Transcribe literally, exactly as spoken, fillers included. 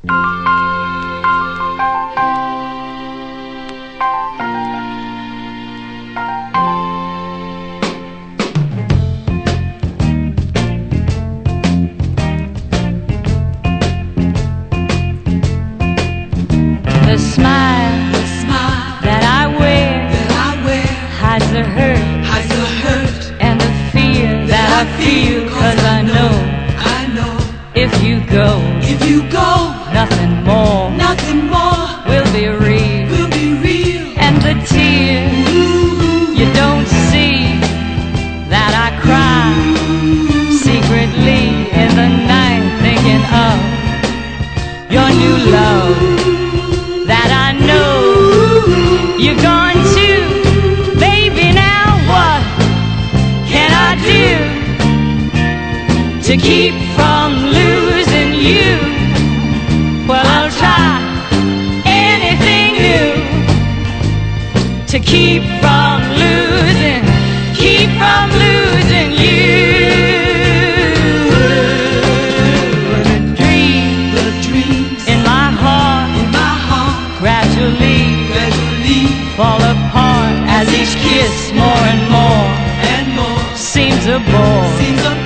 The smile, the smile that I wear, that I wear hides the hurt, hides the hurt and the fear that I feel, 'cause I know I know if you go, if you go, nothing more nothing more will be real. will be real. And the tears you don't see that I cry secretly in the night, thinking of your new love that I know you're going to. Baby, now what can I do to keep from losing you? Well, I'll try anything new to keep from losing, keep from losing you. The dreams, The dreams in my heart in my heart gradually gradually fall apart as each kiss more and more and more seems a bore. seems a